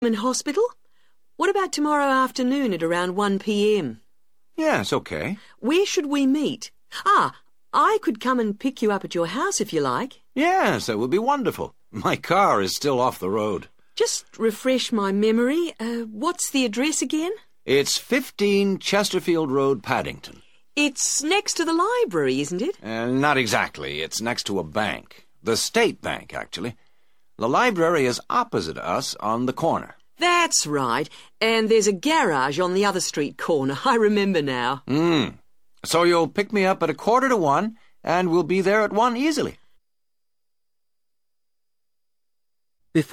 in hospital? What about tomorrow afternoon at around 1 p.m? Yes, okay. Where should we meet? I could come and pick you up at your house if you like. Yes, that would be wonderful. My car is still off the road. Just refresh my memory. What's the address again? It's 15 Chesterfield Road, Paddington. It's next to the library, isn't it? Not exactly. It's next to a bank. The State Bank, actually. The library is opposite us on the corner. That's right. And there's a garage on the other street corner. I remember now. So you'll pick me up at 1:45, and we'll be there at 1 easily.